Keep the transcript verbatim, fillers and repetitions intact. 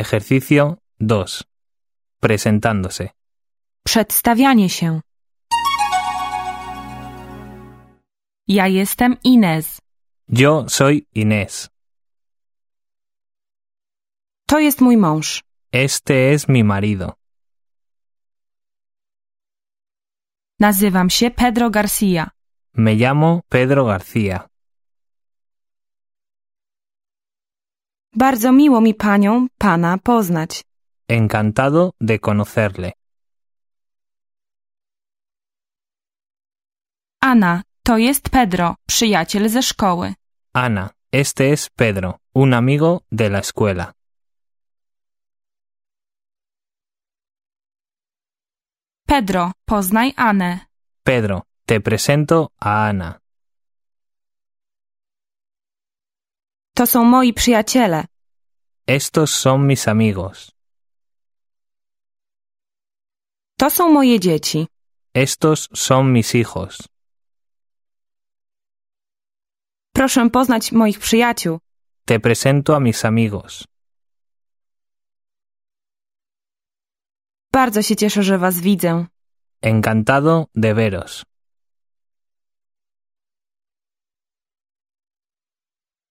Ejercicio dos. Presentándose. Przedstawianie się. Ja jestem Inez. Yo soy Inés. To jest mój mąż. Este es mi marido. Nazywam się Pedro García. Me llamo Pedro García. Bardzo miło mi panią, pana poznać. Encantado de conocerle. Ana, to jest Pedro, przyjaciel ze szkoły. Ana, este es Pedro, un amigo de la escuela. Pedro, poznaj Anę. Pedro, te presento a Ana. To są moi przyjaciele. Estos son mis amigos. To są moje dzieci. Estos son mis hijos. Proszę poznać moich przyjaciół. Te presento a mis amigos. Bardzo się cieszę, że was widzę. Encantado de veros.